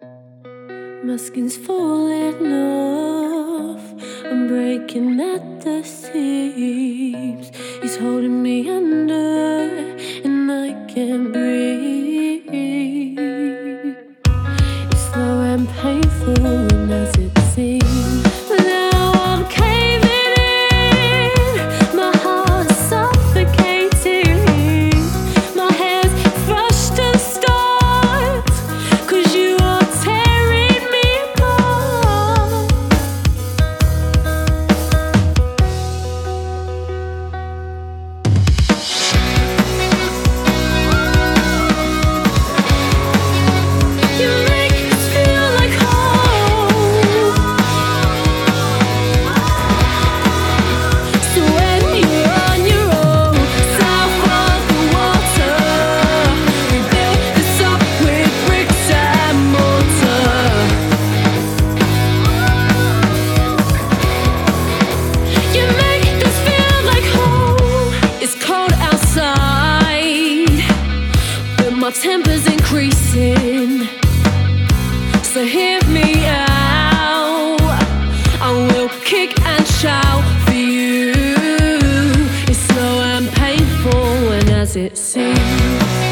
My skin's falling off, I'm breaking at the seams. He's holding me under, and I can't breathe. It's slow and painful, and as it seems. Now I'm caving in, my heart's suffocating. My hair's crushed and starved, 'cause you are tearing me apart. You make us feel like home. So when you're on your own, south of the water, we built this up with bricks and mortar. You make us feel like home. It's cold outside, but my temper's increasing. So hear me out, I will kick and shout for you. It's slow and painful, and as it seems.